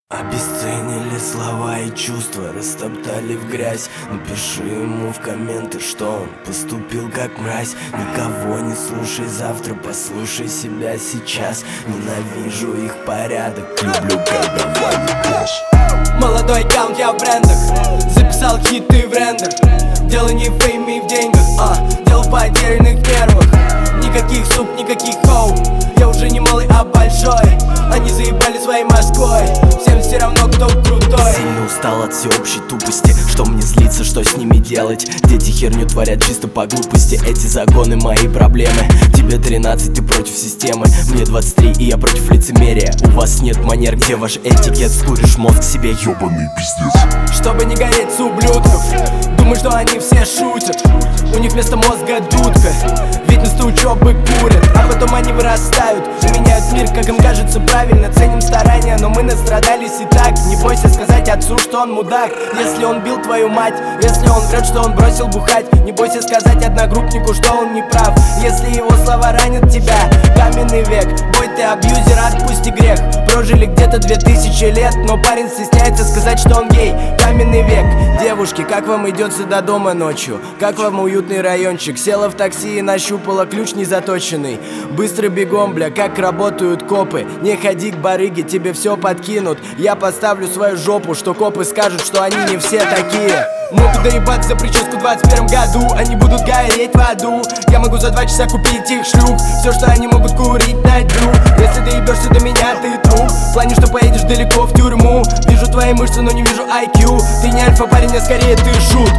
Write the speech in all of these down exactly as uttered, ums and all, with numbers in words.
Обесценили слова и чувства, растоптали в грязь. Напиши ему в комменты, что он поступил как мразь. Никого не слушай завтра, послушай себя сейчас. Ненавижу их порядок, люблю, когда валишь. Молодой аккаунт, я в брендах, записал хиты в рендер. Дело не в фейме и в деньгах, а дело в потерянных нервах. Никаких суп, никаких хоу, я уже не малый, а большой. Они заебали своей Москвой, всем все равно, кто крутой. Сильно устал от всеобщей тупости, что мне злиться, что с ними делать? Дети херню творят чисто по глупости, эти загоны мои проблемы. Тебе тринадцать, ты против системы, мне двадцать три и я против лицемерия. У вас нет манер, где ваш этикет? Скуришь мозг себе, ёбаный пиздец. Чтобы не гореть с ублюдков, думаю, что они все шутят. У них вместо мозга дудка, ведь вместо учебы курят. А потом они вырастают, меняют мир, как им кажется правильно. Ценим старания, но мы настрадались и так. Не бойся сказать отцу, что он мудак, если он бил твою мать. Если он врет, что он бросил бухать. Не бойся сказать одногруппнику, что он не прав, если его слова ранят тебя. Каменный век, бой ты абьюзер, отпусти грех. Прожили где-то две тысячи лет, но парень стесняется сказать, что он гей. Каменный век. Девушки, как вам идется до дома ночью? Как вам уютный райончик? Села в такси и нащупала ключ незаточенный. Быстро бегом, бля, как работают копы. Не ходи к барыге, тебе все подкинут. Я подставлю свою жопу, что копы скажут, что они не все такие. Могут доебаться за прическу в двадцать первом году, они будут гореть в аду. Я могу за два часа купить их шлюх, все, что они могут курить, найду. Если доебешься до меня, ты труп, в плане, что поедешь далеко в тюрьму. Вижу твои мышцы, но не вижу ай кью. Ты не альфа, парень, а скорее ты шут.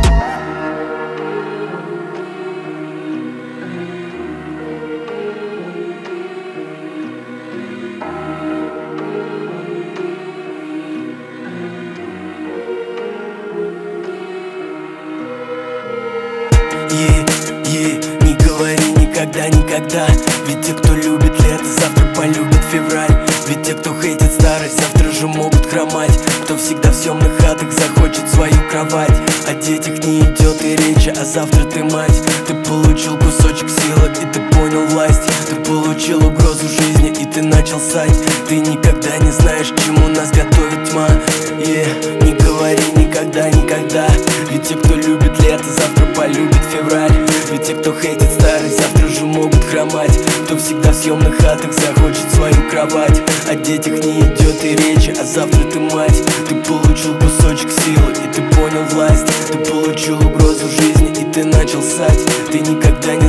Е, е, не говори никогда, никогда. Ведь те, кто любит лето, завтра полюбит февраль. Ведь те, кто хейтит старость, завтра же могут хромать. Кто всегда в темных хатах захочет свою кровать. О детях не идет и речи, а завтра ты мать. Ты получил кусочек силы и ты понял власть. Ты получил угрозу жизни и ты начал ссать. Ты никогда не знаешь, к чему нас готовит тьма. Е, не говори никогда, никогда. Ведь те, кто любит лето, завтра полюбит февраль. Ведь те, кто хейтит старость, завтра же могут хромать. Кто всегда в съемных хатах захочет свою кровать. О детях не идет и речи, а завтра ты мать. Ты получил кусочек силы и ты понял власть. Ты получил угрозу жизни и ты начал ссать. Ты никогда